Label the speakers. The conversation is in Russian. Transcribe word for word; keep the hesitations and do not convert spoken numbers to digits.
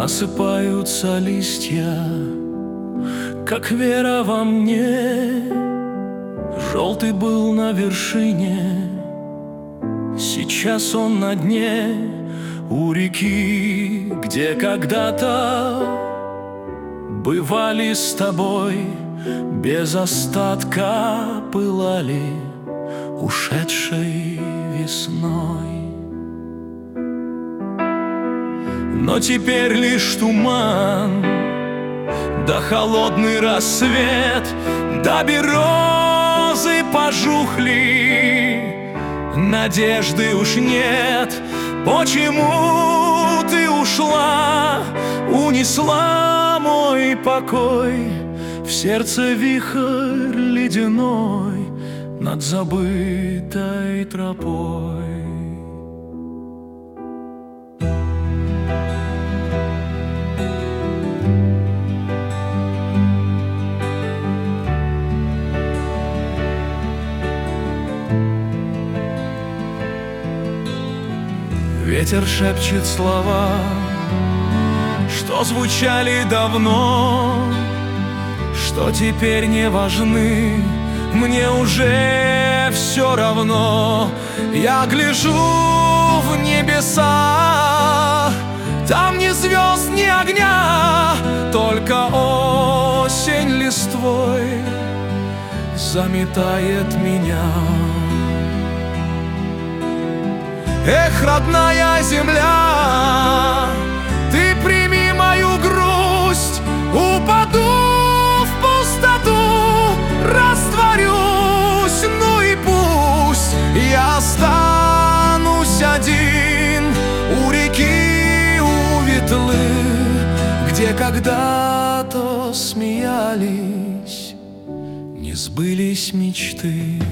Speaker 1: Осыпаются листья, как вера во мне. Желтый был на вершине, сейчас он на дне у реки, где когда-то бывали с тобой, без остатка пылали ушедшей весной. Но теперь лишь туман, да холодный рассвет, да березы пожухли, надежды уж нет. Почему ты ушла, унесла мой покой? В сердце вихрь ледяной над забытой тропой. Ветер шепчет слова, что звучали давно, что теперь не важны. Мне уже все равно. Я гляжу в небеса, там ни звезд, ни огня, только осень листвой заметает меня. Эх, родная земля, ты прими мою грусть, упаду в пустоту, растворюсь, ну и пусть я останусь один у реки, у Ветлы, где когда-то смеялись, не сбылись мечты.